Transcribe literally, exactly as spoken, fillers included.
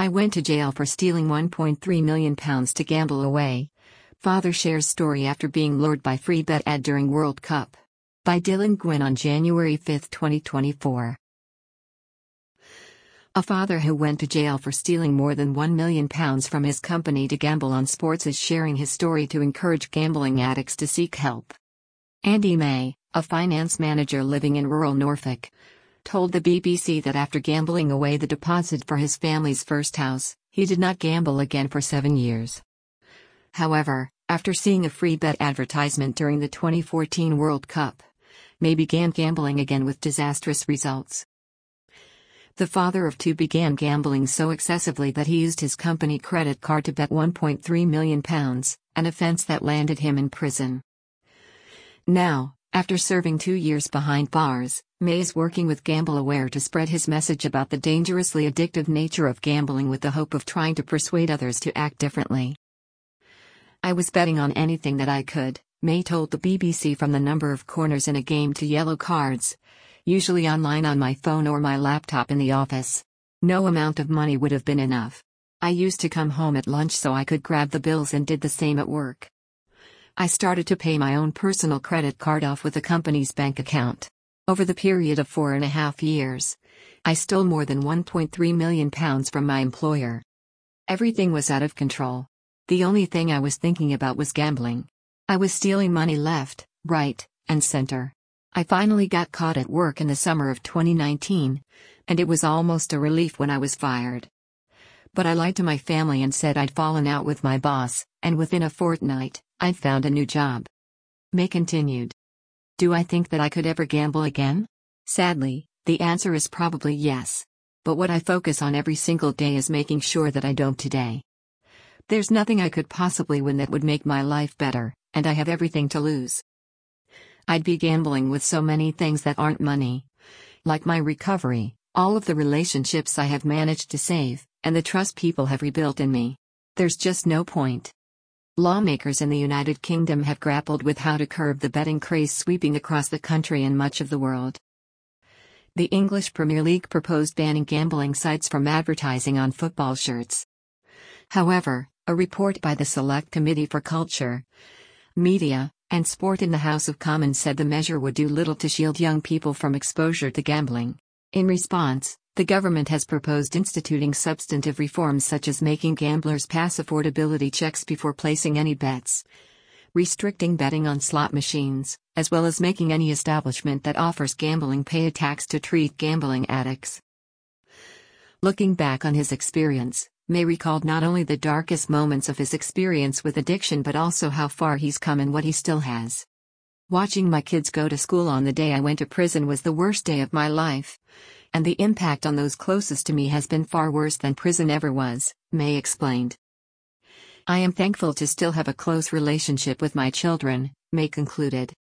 I went to jail for stealing one point three million pounds to gamble away. Father shares story after being lured by free bet ad during World Cup. By Dylan Gwynn on January fifth, twenty twenty-four. A father who went to jail for stealing more than one million pounds from his company to gamble on sports is sharing his story to encourage gambling addicts to seek help. Andy May, a finance manager living in rural Norfolk, told the B B C that after gambling away the deposit for his family's first house, he did not gamble again for seven years. However, after seeing a free bet advertisement during the twenty fourteen World Cup, May began gambling again with disastrous results. The father of two began gambling so excessively that he used his company credit card to bet one point three million pounds, an offense that landed him in prison. Now, after serving two years behind bars, May is working with GambleAware to spread his message about the dangerously addictive nature of gambling with the hope of trying to persuade others to act differently. I was betting on anything that I could, May told the B B C, from the number of corners in a game to yellow cards, usually online on my phone or my laptop in the office. No amount of money would have been enough. I used to come home at lunch so I could grab the bills and did the same at work. I started to pay my own personal credit card off with the company's bank account. Over the period of four and a half years, I stole more than one point three million pounds from my employer. Everything was out of control. The only thing I was thinking about was gambling. I was stealing money left, right, and center. I finally got caught at work in the summer of twenty nineteen, and it was almost a relief when I was fired. But I lied to my family and said I'd fallen out with my boss, and within a fortnight, I'd found a new job. May continued. Do I think that I could ever gamble again? Sadly, the answer is probably yes. But what I focus on every single day is making sure that I don't today. There's nothing I could possibly win that would make my life better, and I have everything to lose. I'd be gambling with so many things that aren't money. Like my recovery, all of the relationships I have managed to save, and the trust people have rebuilt in me. There's just no point. Lawmakers in the United Kingdom have grappled with how to curb the betting craze sweeping across the country and much of the world. The English Premier League proposed banning gambling sites from advertising on football shirts. However, a report by the Select Committee for Culture, Media, and Sport in the House of Commons said the measure would do little to shield young people from exposure to gambling. In response, the government has proposed instituting substantive reforms such as making gamblers pass affordability checks before placing any bets, restricting betting on slot machines, as well as making any establishment that offers gambling pay a tax to treat gambling addicts. Looking back on his experience, May recalled not only the darkest moments of his experience with addiction but also how far he's come and what he still has. Watching my kids go to school on the day I went to prison was the worst day of my life. And the impact on those closest to me has been far worse than prison ever was, May explained. I am thankful to still have a close relationship with my children, May concluded.